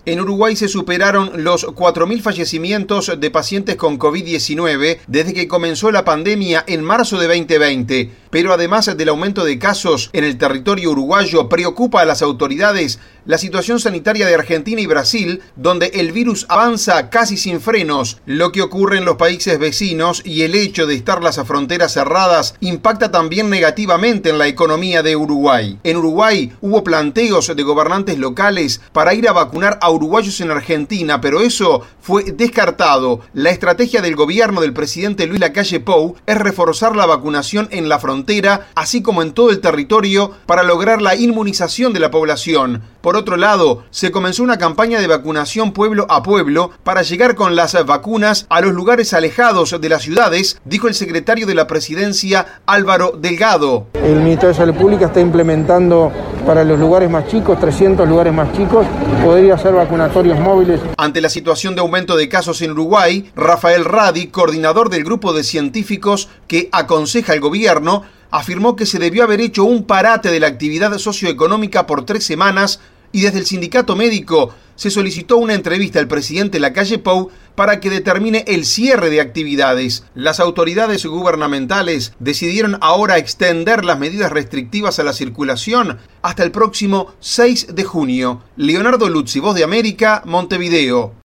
En Uruguay se superaron los 4.000 fallecimientos de pacientes con COVID-19 desde que comenzó la pandemia en marzo de 2020. Pero además del aumento de casos en el territorio uruguayo, preocupa a las autoridades la situación sanitaria de Argentina y Brasil, donde el virus avanza casi sin frenos. Lo que ocurre en los países vecinos y el hecho de estar las fronteras cerradas impacta también negativamente en la economía de Uruguay. En Uruguay hubo planteos de gobernantes locales para ir a vacunar a uruguayos en Argentina, pero eso fue descartado. La estrategia del gobierno del presidente Luis Lacalle Pou es reforzar la vacunación en la frontera, así como en todo el territorio, para lograr la inmunización de la población. Por otro lado, se comenzó una campaña de vacunación pueblo a pueblo para llegar con las vacunas a los lugares alejados de las ciudades, dijo el secretario de la Presidencia, Álvaro Delgado. El Ministerio de Salud Pública está implementando para los lugares más chicos, 300 lugares más chicos, podría hacer vacunatorios móviles. Ante la situación de aumento de casos en Uruguay, Rafael Radi, coordinador del grupo de científicos que aconseja al gobierno, afirmó que se debió haber hecho un parate de la actividad socioeconómica por 3 semanas y desde el sindicato médico se solicitó una entrevista al presidente Lacalle Pou para que determine el cierre de actividades. Las autoridades gubernamentales decidieron ahora extender las medidas restrictivas a la circulación hasta el próximo 6 de junio. Leonardo Luzzi, Voz de América, Montevideo.